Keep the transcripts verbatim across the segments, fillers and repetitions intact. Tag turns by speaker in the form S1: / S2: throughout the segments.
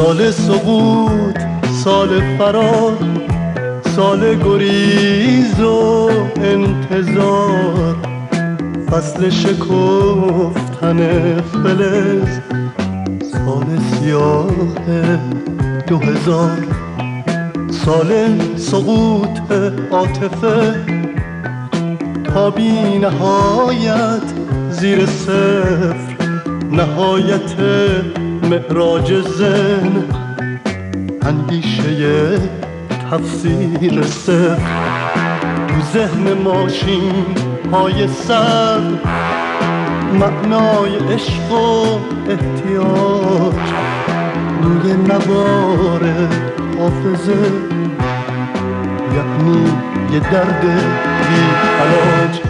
S1: سال سقوط، سال فرار، سال گریز و انتظار، فصل شکفتن فلز، سال سیاه دو هزار، سال سقوط عاطفه تا بی نهایت زیر صفر، نهایت معراج ذهن، اندیشه تفسیر صفر، تو ذهن ماشین های سر، معنای عشق و احتیاج روی نوار حافظه، یعنی یه درد بی علاج.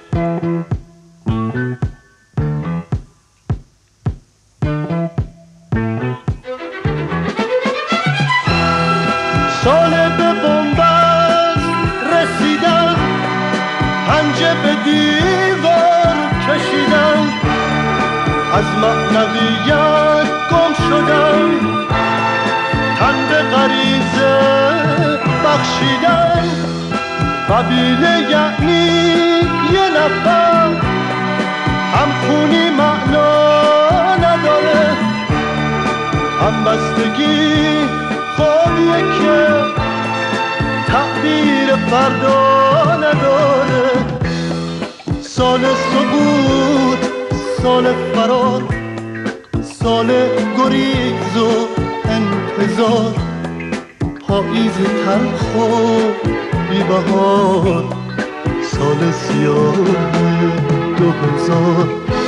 S1: سال به بنبست رسیدم، پنجه به دیوار کشیدم، از معنویت گم شدم، تن به غریزه بخشیدم. قبیله یعنی یه نفر، همخونی معنا نداره، همبستگی خوابیه که تعبیر فردا نداره. سال سقوط، سال فرار، سال گریز و انتظار، پاییز تلخ و بی بهار، سال سیاه دو هزار.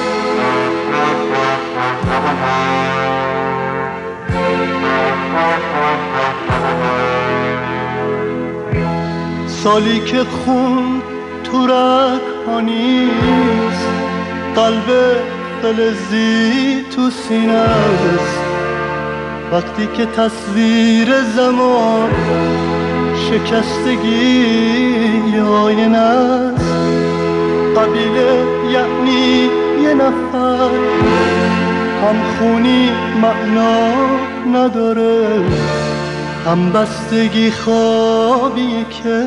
S1: سالی که خون تو رگ‌ها نیست، قلب فلزی تو سینه است، وقتی که تصویر زمان شکستگی آینه است. قبیله یعنی یه نفر، همخونی معنا نداره، همبستگی خوابی که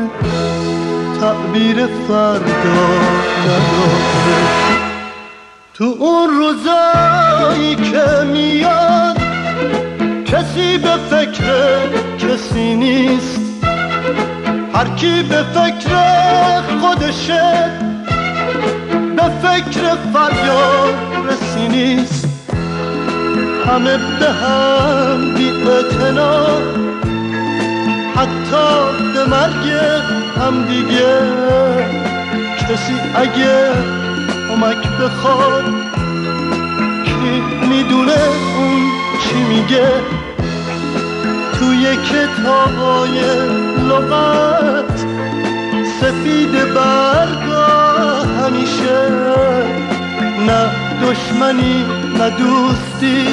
S1: تعبیر فردا نداره. تو اون روزایی که میاد کسی به فکر کسی نیست، هر کی به فکر خودشه، به فکر فریاد رسی نیست. همه به هم بی اعتنا، حتی به مرگ هم دیگه. کسی اگه کمک بخواد، کی میدونه اون چی میگه؟ توی کتابای لغت سفید برگا همیشه، نه دشمنی نه دوستی،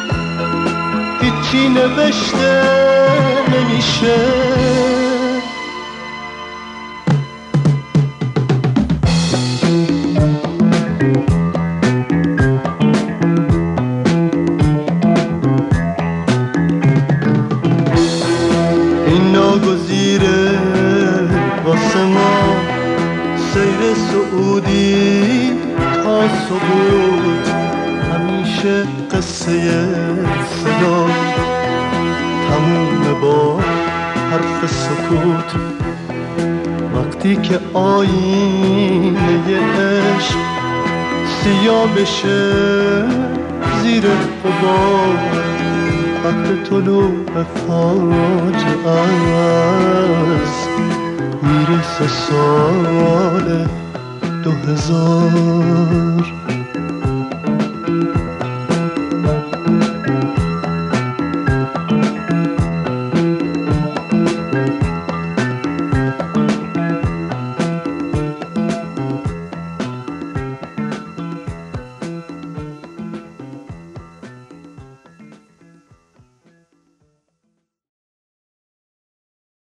S1: هیچی نوشته نمیشه. این ناگزیره واسه ما، سیر سعودی تا سقوط، همیشه قصه صدا تموم با حرف سکوت. وقتی که آینه عشق سیاه بشه زیر غبار، وقت طلوع فاجعه است، میرسه سال دو هزار.